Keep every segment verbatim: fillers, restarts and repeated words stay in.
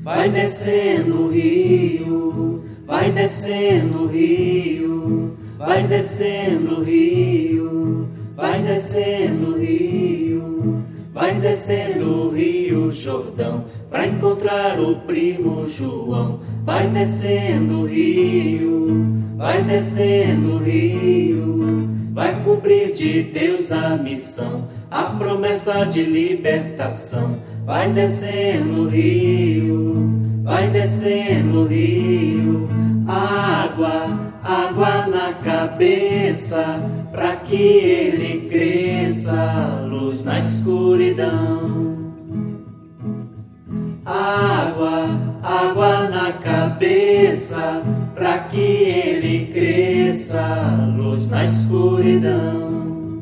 Vai descendo o rio, vai descendo o rio, vai descendo o rio, vai descendo o rio, vai descendo o rio Jordão, pra encontrar o primo João. Vai descendo o rio, vai descendo o rio, vai cumprir de Deus a missão, a promessa de libertação. Vai descendo o rio, vai descendo o rio, água, água na cabeça, pra que ele cresça, luz na escuridão. Água, água na cabeça, pra que ele cresça, luz na escuridão.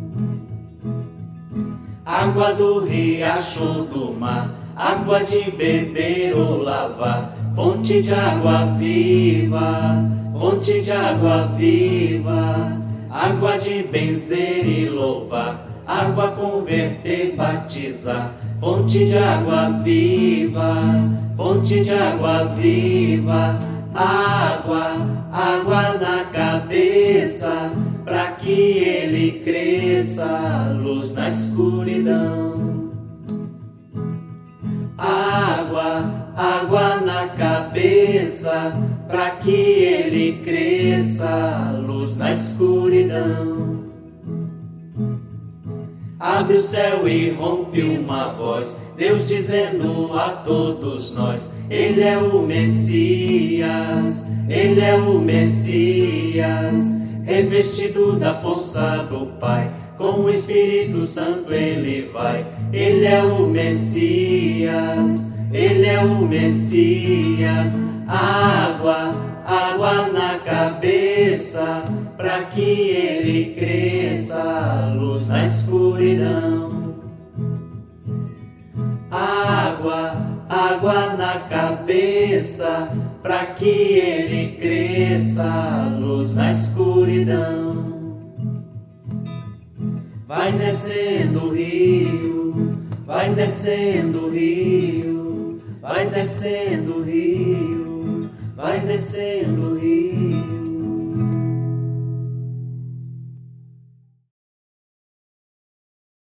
Água do riacho do mar, água de beber ou lavar, fonte de água viva, fonte de água viva, água de benzer e louvar, água converter, batizar, fonte de água viva, fonte de água viva, água, água na cabeça, pra que ele cresça, luz na escuridão. Água, água na cabeça, pra que ele cresça, luz na escuridão. Abre o céu e rompe uma voz, Deus dizendo a todos nós: Ele é o Messias, Ele é o Messias. Revestido da força do Pai, com o Espírito Santo ele vai. Ele é o Messias, Ele é o Messias. Água, água na cabeça, pra que ele cresça, luz na escuridão. Água, água na cabeça, pra que ele cresça, luz na escuridão. Vai descendo o rio, vai descendo o rio, vai descendo o rio, vai descendo o rio.